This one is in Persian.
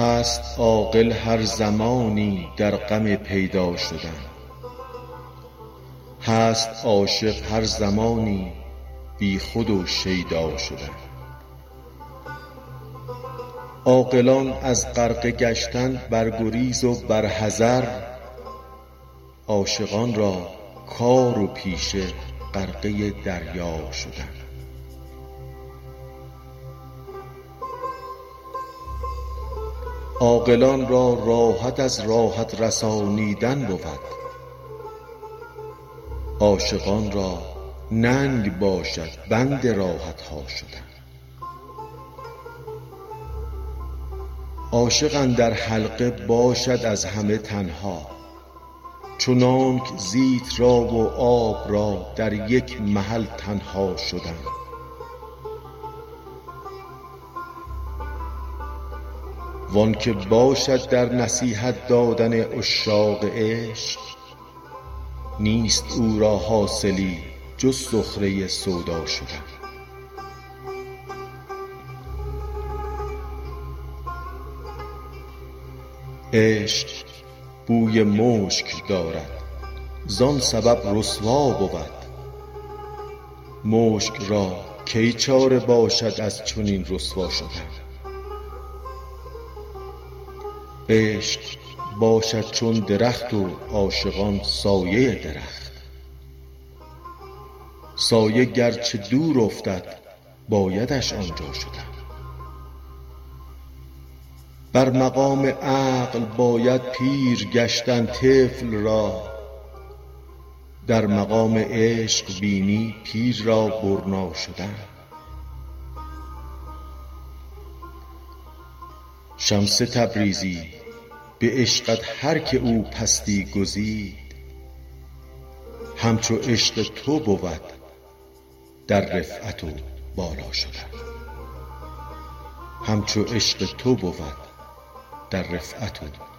هست عاقل هر زمانی در غم پیدا شدن، هست عاشق هر زمانی بی خود و شیدا شدن. عاقلان از غرقه گشتن برگریز و بر حذر، عاشقان را کار و پیشه غرقه دریا شدن. عاقلان را راحت از راحت رسانیدن بود، عاشقان را ننگ باشد بند راحت ها شدن. عاشق اندر حلقه باشد از همه تنها، چنانک زیت را و آب را در یک محل تنها شدن. وان که باشد در نصیحت دادن عشاق عشق، نیست او را حاصلی جز سخره سودا شدن. عشق بوی مشک دارد زان سبب رسوا بود، مشک را کی چاره باشد از چنین رسوا شدن. عشق باشد چون درخت و عاشقان سایه درخت، سایه گرچه دور افتد بایدش آنجا شدن. بر مقام عقل باید پیر گشتن طفل را، در مقام عشق بینی پیر را برنا شدن. شمس تبریزی به عشقت هر که او پستی گزید، همچو عشق تو بود در رفعت و بالا شدن. همچو عشق تو بود در رفعت و